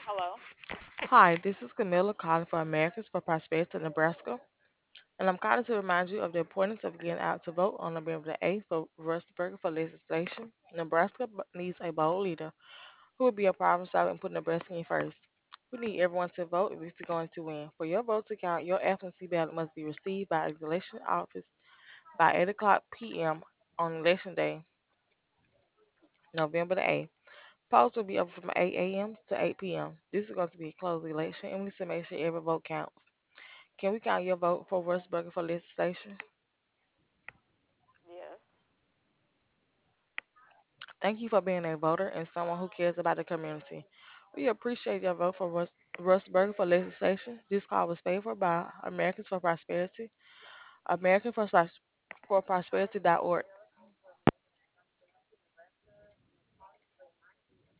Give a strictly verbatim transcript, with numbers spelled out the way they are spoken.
Hello. Hi, this is Camilla calling for Americans for Prosperity, Nebraska, and I'm calling to remind you of the importance of getting out to vote on November the eighth for Rustburger for legislation. Nebraska b- needs a bold leader who will be a problem solver and put Nebraska in first. We need everyone to vote if we're going to win. For your vote to count, your absentee ballot must be received by the election office by eight o'clock p m on election day, November the eighth. Polls will be open from eight a m to eight p m. This is going to be a closed election, and we need to make sure every vote counts. Can we count your vote for Westburger for legislation? Yes. Thank you for being a voter and someone who cares about the community. We appreciate your vote for Russ, Rustburger for legislation. This call was paid for by Americans for Prosperity, American for, Pros- for Prosperity dot org.